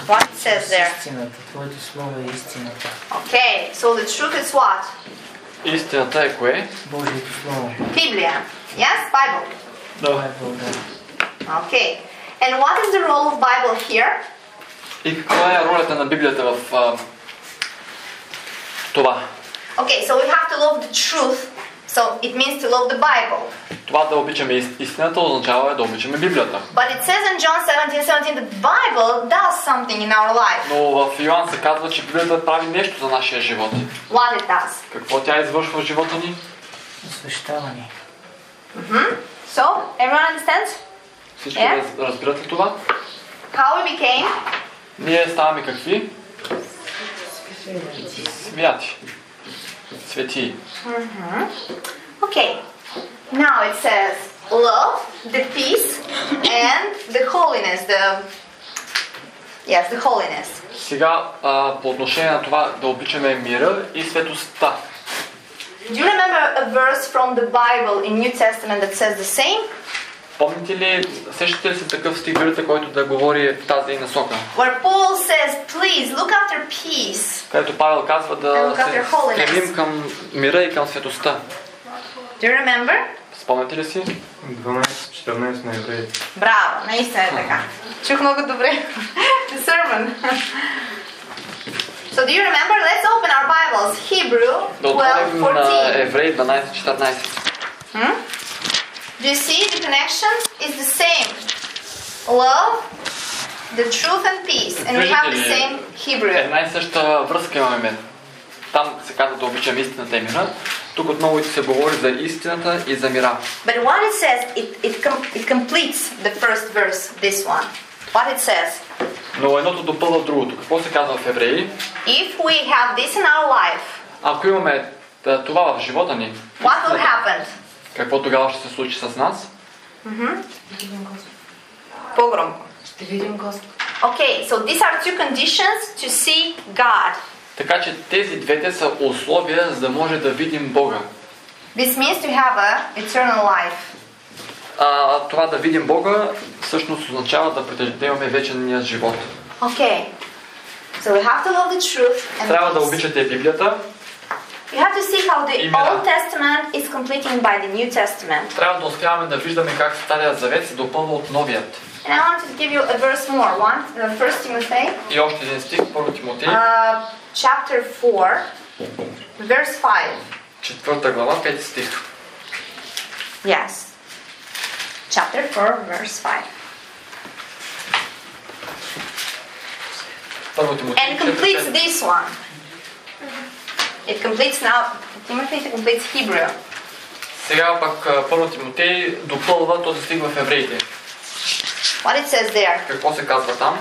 What it says there? Истината, Твоето слово е истината. Okay, so the truth is what? Истината е кое? Божието слово. Biblia. Yes, Bible. Да. Bible, да. Okay. And what is the role of Bible here? И каква е ролята на Библията в това? Okay, so we have to love the truth. So it means to love the Bible. Това да обичаме истината означава да обичаме Библията. But it says in John 17:17 the Bible does something in our life. Но в Йоан се казва, че Библията прави нещо за нашия живот. What it does? Какво тя извършва в живота ни? Освещаване. So, everyone understands? Всички Yeah. разбират ли това? How we became? Ние ставаме какви? Святи. Свети. Okay. Now it says love, the peace, and the holiness. The holiness. Сега по отношение на това да обичаме мира и светостта. Do you remember a verse from the Bible in New Testament that says the same? Помните ли, сещате ли се такъв стих, вярата, който да говори в тази насока? Where Paul says, please look after peace. Където Павел казва да се стремим към мира и към светостта. Do you remember? Спомняте ли си? 12-14 на евреите. Браво, наистина е така. Чух много добре. The sermon. So do you remember? Let's open our Bibles. Hebrew Да отворим на 12:14. Евреи 12-14. Do you see the connection is the same? Love, the truth and peace. And we have the same Hebrew. Една и съща връзка имаме. Там се казва да обичаме истината и мира. Тук отново се говори за истината и за мира. But what it says, it completes the first verse, this one. What it says? Но едното допълва другото. Какво се казва в Евреи? If we have this in our life, Ако имаме това в живота ни, what will happen? какво тогава ще се случи с нас? По-громко. Ще видим Господ. Okay, so these are two conditions to see God. Така че тези двете са условия, за да може да видим Бога. This means to have a eternal life. Това да видим Бога всъщност означава да имаме вечния живот. Okay. So we have to love the truth and Трябва да peace. обичате Библията. You have to see how the Имена. Old Testament is completing by the New Testament. Трябва да успяваме да виждаме как Старият Завет се допълва от Новият. And I want to give you a verse more. First Timothy, И още един стих, 1 Тимотей, chapter 4, verse 5. 4 глава, 5 стих. Yes. Chapter 4, verse 5. 1 Тимотей, And completes 4, 5. this one. It completes now, Timothy completes Hebrew. Сега пък 1 Тимотей допълва този стих в Евреите. What it says there? Какво се казва там?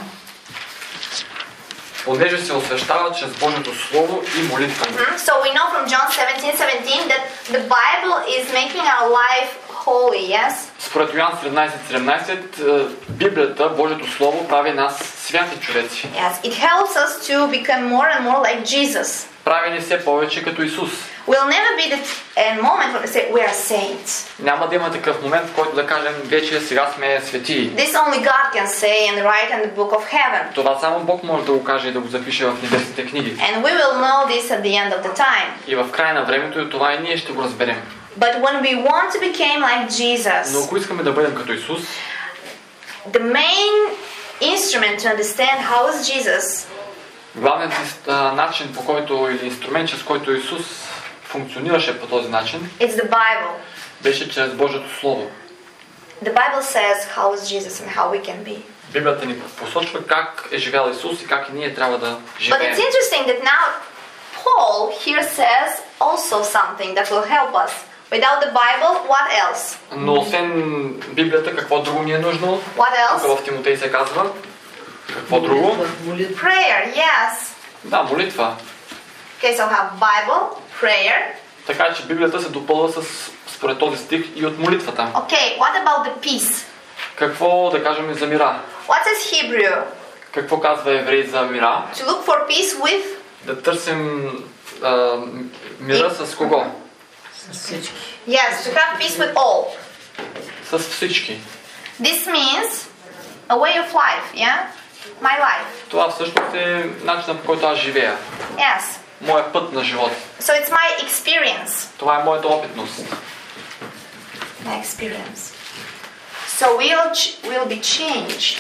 Понеже се освещава чрез Божието Слово и молитва. So we know from John 17:17 that the Bible is making our life holy, yes? Според Йоан 17:17, Библията, Божието Слово, прави нас святи човеци. Yes, it helps us to become more and more like Jesus. Прави ни все повече като Исус. Will never be a moment when we say we are saints. Няма да има такъв момент, в който да кажем вече сега сме светии. This only God can say and write in the book of heaven. Това само Бог може да го каже и да го запише в небесните книги. And we will know this at the end of the time. И в края на времето и това и ние ще го разберем. But when we want to become like Но Jesus, ако искаме да бъдем като Исус, the main instrument to understand how is Jesus главният начин, по който, или инструмент, чрез който Исус функционираше по този начин, is the Bible. беше чрез Божието Слово. The Bible says how is Jesus and how we can be. Библията ни посочва как е живял Исус и как и ние трябва да But живеем. it's interesting that now Paul here says also something that will help us. Without the Bible, what else? Но освен Библията, какво друго ни е нужно? What else? Тук в Тимотей се казва. Какво друго? Молитва. Prayer, yes. Да, молитва. Okay, so have Bible, prayer. Така че Библията се допълва според този стих и от молитвата. Okay, what about the peace? Какво да кажем за мира? What says Hebrew? Какво казва Еврей за мира? To look for peace with? Да търсим мира с кого? С всички. Yes, to have peace with all. С всички. This means a way of life, yeah? My life. Това всъщност е начинът, по който аз живея. Yes. Моя път на живот. So it's my experience. Това е моята опитност. My experience. So we'll be changed.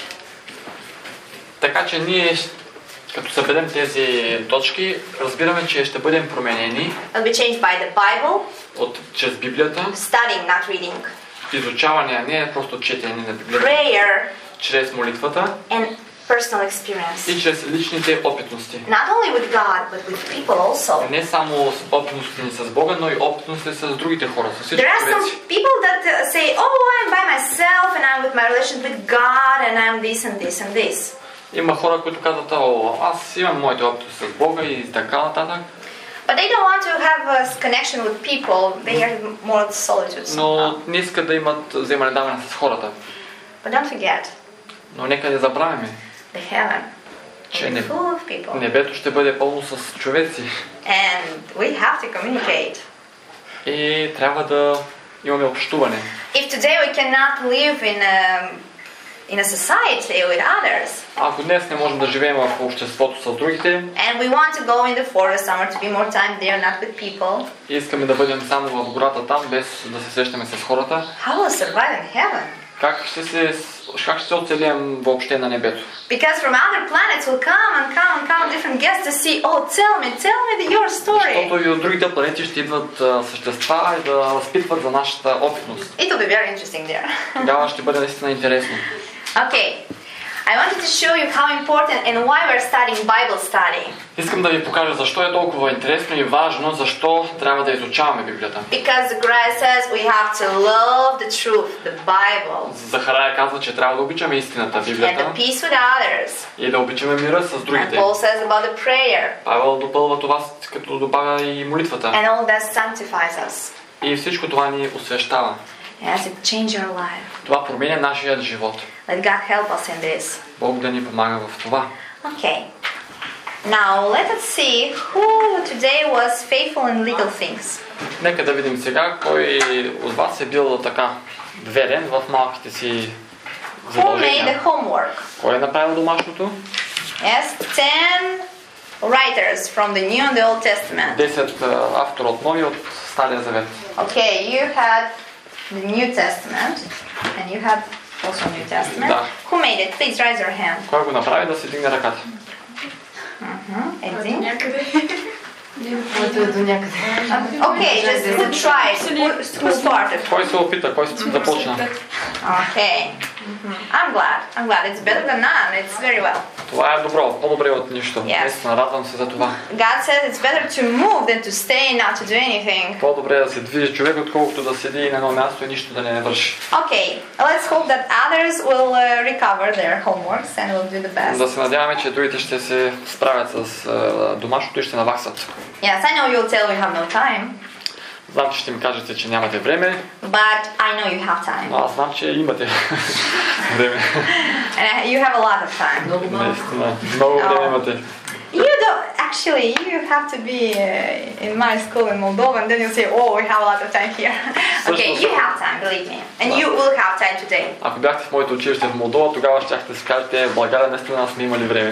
Така че ние, като съберем тези точки, разбираме, че ще бъдем променени We'll be changed by the Bible, чрез Библията, studying, not reading. изучаване, не е просто четене на Библията, Prayer чрез молитвата and personal experience. и чрез личните опитности. Not only with God, but with people also. Не само с опитности с Бога, но и опитности с другите хора, с всички There are some човеци. people that say, oh, I'm by myself and I'm with my relation with God and I'm this and this and this. Има хора, които казват, аз имам моите опити с Бога и така нататък, But they don't want to have a connection with people. They are more solitude somehow. но не искат да имат взаимодаване с хората. But don't forget, Но нека не забравяме, the heaven че will be full of people. небето ще бъде пълно с човеци And we have to communicate. и трябва да имаме общуване. If today we cannot live in a society with others, Ако днес не можем да живеем в обществото с другите and we want to go in the forest somewhere to be more time there, not with people, и искаме да бъдем само в гората там, без да се срещаме с хората, how will we survive in heaven? как ще се оцелим въобще на небето? Because from other planets will come different guests to see, oh, tell me your story. Защото и от другите планети ще идват същества и да разпитват за нашата опитност. It will be very interesting there. Тогава ще бъде наистина интересно. Okay, I wanted to show you how important and why we're studying Bible study. Искам да ви покажа защо е толкова интересно и важно, защо трябва да изучаваме Библията. Because the Christ says we have to love the truth, the Bible, Захарая казва, че трябва да обичаме истината, and Библията, the peace with others. и да обичаме мира с And другите. Paul says about the prayer, Павел допълва това, като добавя и молитвата. and all that sanctifies us. И всичко това ни освещава. Yes, it changes our life. Това променя нашия живот. Let God help us in this. Бог да ни помага в това. Okay. Now let us see who today was faithful in little things. Нека да видим сега кой от вас е бил така верен в малките си Who made задължения. the homework? Кой е направил домашното? Yes, 10 writers from the New and the Old Testament. 10 автора от Нови, от Стария Завет. Okay, you had the New Testament, and you had also New Testament. Да. Who made it? Please raise your hand. Кой го направи, да се дигне ръката? Anything? Okay, Okay, just who tried? Who started? Кой се опита, кой започна? Okay. I'm glad. It's better than none. It's very well. Това е добро, по-добре от нищо. Yes. Наистина, радвам се за това. God says it's better to move than to stay and not to do anything. По-добре е да се движи човек, отколкото да седи на едно място и нищо да не върши. Okay, let's hope that others will recover their homeworks and will do the best. Да се надяваме, че другите ще се справят с домашното и ще наваксат. Yes, I know you'll tell we have no time, Знам, че ще ми кажете, че нямате време, but I know you have time. но аз знам, че имате време. And you have a lot of time. Наистина, много време имате. You don't actually. You have to be in my school in Moldova, and then you say, "Oh, we have a lot of time here." Okay, you have time, believe me, and you will have time today. Ако бяхте в моето училище в Молдова, тогава щяхте да си кажете, в България наистина сме имали време.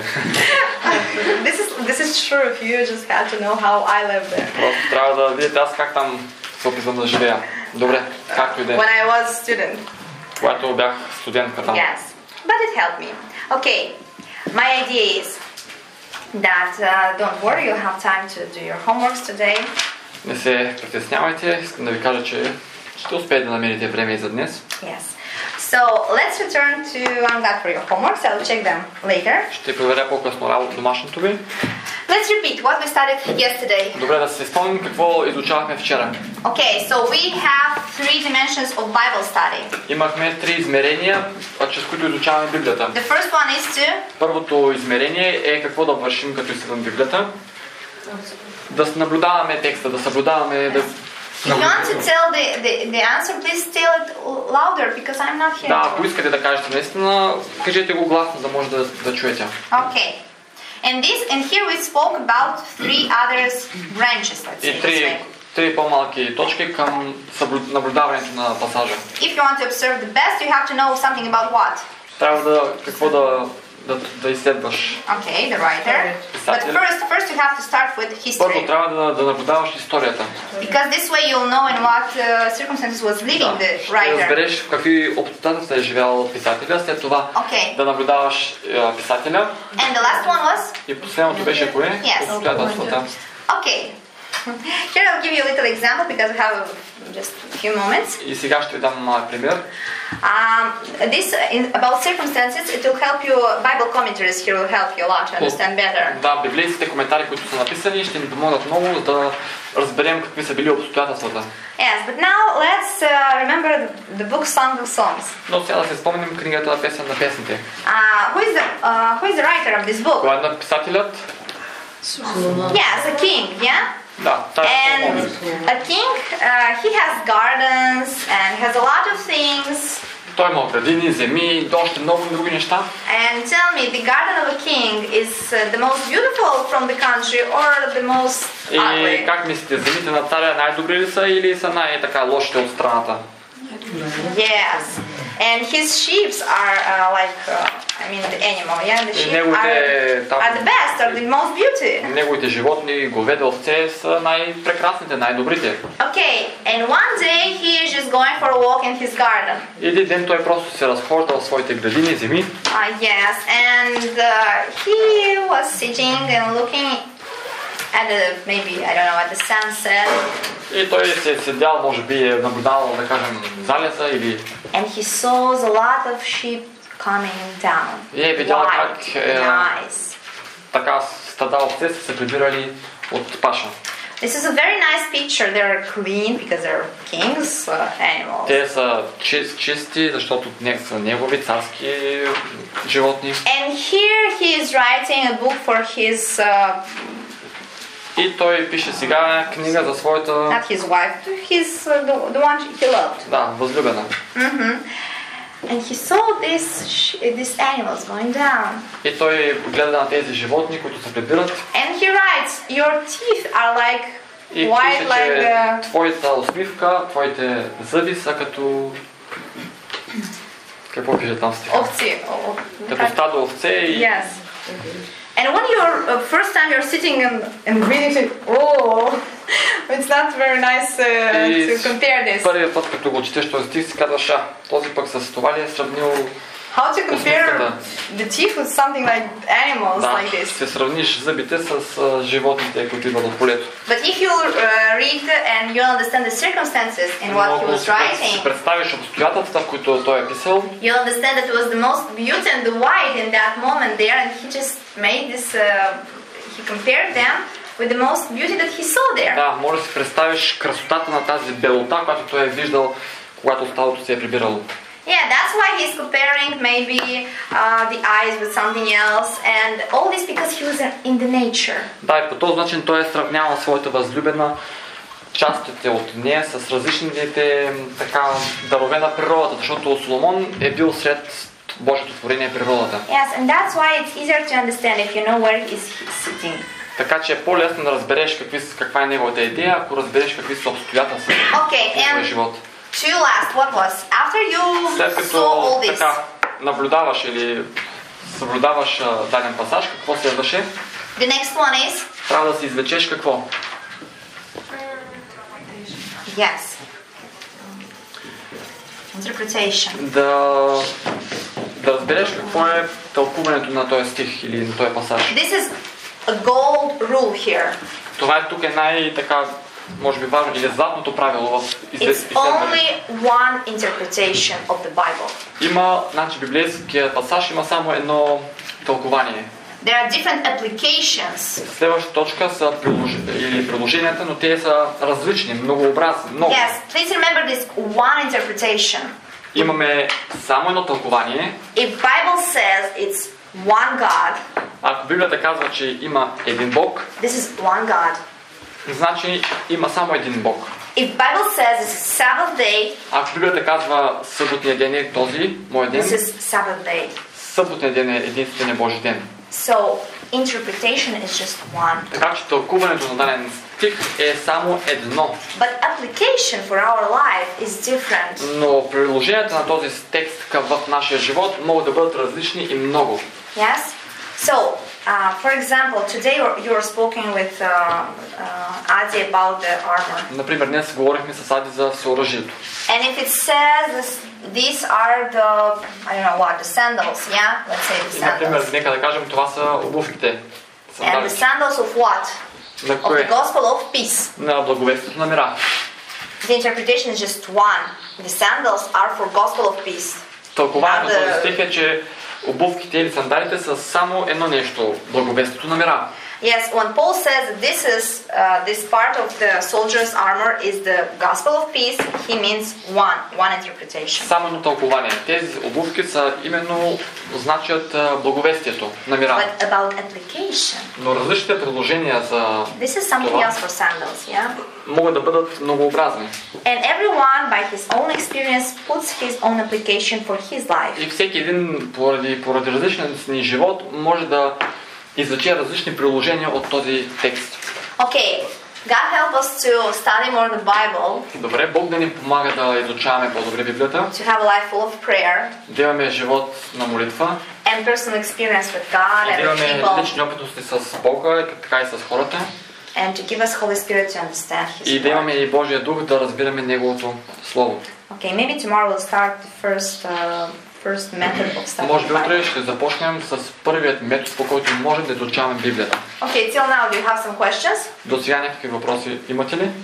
This is true. If you just had to know how I live there. Просто трябва да видите аз как там се опитвам да живея. Добре, както и да е. When I was student. Когато бях студентка там. Yes, but it helped me. Okay, my idea is that don't worry, you'll have time to do your homeworks today. Не се притеснявайте, искам да ви кажа, че ще успеете да намерите време и за днес. Yes. So let's return to I'm glad for your homeworks. I'll check them later. Ще проверя по-късно домашното ви. Let's repeat what we started yesterday. Добре, да се спомним какво изучавахме вчера. Okay, so we have 3 dimensions of Bible study. Имахме 3 измерения, чрез които изучаваме Библията. The first one is to Първото измерение е какво да вършим, като изследваме Библията. Да наблюдаваме текста, да съблюдаваме, да... If you want to tell the answer, please tell it louder because I'm not here. Да, ако искате да кажете наистина, кажете го гласно, да може да чуете. Okay. And here we spoke about 3 other branches, let's say И this way. три по-малки точки към наблюдаването на пасажа. If you want to observe the best, you have to know something about what? Трябва какво да да изследваш. Okay, the writer. But first you have to start with Първо history. трябва да наблюдаваш историята. Because this way you'll know in what circumstances was living the Ще writer. разбереш в какви обстоятелства е живял писателя, след това Okay. да наблюдаваш писателя. And the last one was? И последното беше кое? Yes. Обстоятелствата. Okay. Here I'll give you a little example because we have just a few moments. И сега ще ви дам пример. About circumstances, it will help you. Bible commentaries here will help you a lot to understand better. Да, библейските коментари, които са написани, ще ни помогнат много да разберем какви са били обстоятелствата. Yes, but now let's remember the book Song of Songs. Но сега да се спомним книгата на песен на песните. Who is the writer of this book? Кой е написателят? Yes, a king, yeah? Да, това е And a king, he has gardens and has a lot of things. Той има градини, земи, още много други неща. And tell me, the garden of a king is the most beautiful from the country or the most ugly? И как мислите, земите на царя най-добри ли са или са най-така лошите от страната? Yes. And his sheep are the animal, yeah? The sheep are the best, are the most beauty. Неговите животни, говеде, овце са най-прекрасните, най-добрите. Okay, and one day he is just going for a walk in his garden. Един ден той просто се разхожда в своите градини, земи. Yes, and he was sitting and looking at at the sunset. И той се е седял, може би е наблюдавал, да кажем, залеза или... And he saw a lot of sheep coming down. И е видял как nice. така стада овце са се прибирали от паша. This is a very nice picture. They're clean because they're kings' animals. Те са чисти, защото са негови царски животни. And here he is writing a book for his И той пише сега книга за своята... Not his wife, the one he loved. Да, възлюбена. And he saw these animals going down. И той гледа на тези животни, които се прибират. And he writes, your teeth are like И white, пише, like че твоята усмивка, твоите зъби са като... Какво пише там стиха? овци. Като стадо овце и... Yes. And when you're first time you're sitting and reading it, it's not very nice to compare this. Първият път, като го четеш този стих, си казваш, този пък с това ли е сравнил How to compare the teeth with something like animals like this? Ще сравниш зъбите с животните, които идват от полето. But if you read and you understand the circumstances in what he was writing, представиш обстоятелствата, в които той е писал, you understand that it was the most beauty and the white in that moment there, and he just made this. He compared them with the most beauty that he saw there. Да, може да си представиш красотата на тази белота, която той е виждал, когато стадото се е прибирало. Yeah, that's why he's comparing maybe the eyes with something else, and all this because he was in the nature. Да, и по този начин той е сравнявал своята възлюбена, частите от нея с различните така дарове на природата, защото Соломон е бил сред Божието творение природата. Yes, and that's why it's easier to understand if you know where he's sitting. Така че е по-лесно да разбереш каква е неговата идея, ако разбереш какви са обстоятелствата в твоя живот. To last, what was after you saw all this? Така наблюдаваш или съблюдаваш даден пасаж, какво следваше? The next one is? Трябва да си извлечеш какво? Yes. Interpretation. Да разбереш какво е тълкуването на този стих или на този пасаж. This is a gold rule here. Това тук е най-така, може би важно, или златното правило в изследването. It's only one interpretation of the Bible. Има, значи библейския пасаж има само едно тълкование. There are different applications. Следващата точка са приложенията, но те са различни, многообразни. Много. Yes, please remember this one interpretation. Имаме само едно тълкование. If Bible says it's one God, ако Библията казва, че има един Бог, this is one God. Значи има само един Бог. If Bible says it's Sabbath day, ако Библията казва съботния ден е този, мой ден, this is Sabbath day. съботния ден е единственият Божи ден. So interpretation is just one. Така че тълкуването на даден стих е само едно. But application for our life is different. Но приложенията на този текст в нашия живот могат да бъдат различни и много. Yes? So, for example, today you were speaking with Adi about the armor. Например, днес говорихме с Ади за всеоръжието. And if it says these are the, I don't know what, the sandals, yeah? Let's say the И, например, sandals. нека да кажем, това са обувките. And the sandals of what? На Of the кое? gospel of peace. На благовестието на мира. The interpretation is just one. The sandals are for gospel of peace. Тълкованието на този стих е, че обувките или сандалите са само едно нещо, благовестието на мира. Yes, when Paul says that this part of the soldier's armor is the gospel of peace, he means one interpretation. Само едно тълкование. Тези обувки са именно значат благовестието на мира. But about application, Но различните предложения за this is something това else for sandals, yeah? могат да бъдат многообразни. And everyone, by his own experience, puts his own application for his life. И всеки един поради различния си живот може да извлече различни приложения от този текст. Okay, God help us to study more the Bible, Добре, Бог да ни помага да изучаваме по-добре Библията, to have a life full of prayer да имаме живот на молитва, and personal experience with God да and with имаме people, лични опитности с Бога, така и с хората, and to give us Holy Spirit to understand His и да имаме word. и Божия дух да разбираме Неговото Слово. Okay, maybe tomorrow we'll start the first method of studying Може би the Bible. утре ще започнем с първият метод, по който можем да изучаваме Библията. Okay, till now, do you have some questions? До сега някакви въпроси имате ли?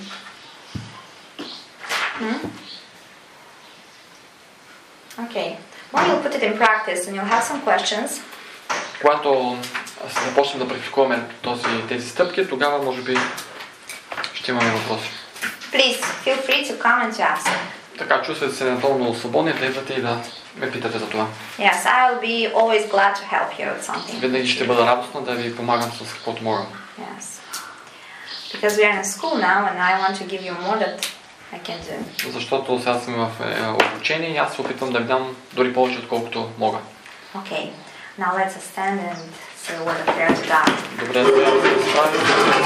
Okay. When you'll put it in practice and you'll have some questions, Когато започнем да практикуваме тези стъпки, тогава може би ще имаме въпроси. please feel free to come and to ask. Така, чувствате се напълно свободни да идвате и да ме питате за това. Yes, I'll be always glad to help you with something. Винаги ще бъда радостна да ви помагам с каквото мога. Yes. Because we are in school now and I want to give you more that I can do. Защото сега съм в обучение и аз се опитвам да ви дам дори повече, отколкото мога. Okay. Now let's stand and say a word of prayer to God. Добре, сега да се справим.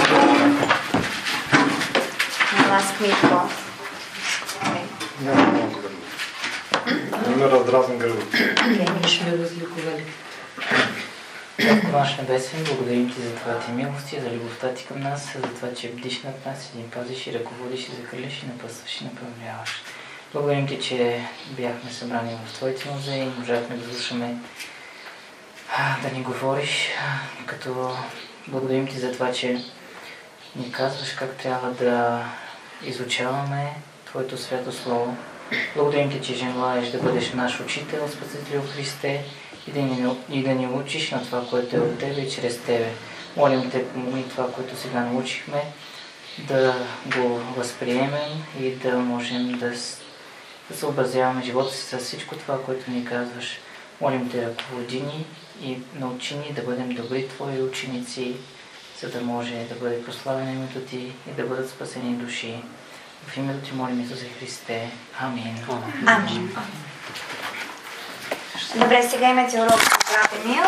Now ask me to go. Okay. Няма много гърба. Има раздразен гърба. Okay, Ще ме възликували. Наш небесен, благодарим Ти за Твоята милост и за любовта Ти към нас, за това, че бдиш над нас и ни пазиш и ръководиш и закриляш и напъсваш и направляваш. Благодарим Ти, че бяхме събрани в Твоите музеи и можахме да слушаме да ни говориш, като благодарим Ти за това, че ни казваш как трябва да изучаваме Твоето свято Слово. Благодарим Ти, че желаеш да бъдеш наш учител, Спасител Христе, и да ни учиш на това, което е от Тебе и чрез Тебе. Молим Те, помогни това, което сега научихме, да го възприемем и да можем да съобразяваме живота си с всичко това, което ни казваш. Молим Те, ръководи ни и научи ни да бъдем добри Твои ученици, за да може да бъде прославено името Ти и да бъдат спасени души. В името Ти молим, Исусе Христе. Амин. Амин. Добре, сега имате урок с брат Емил.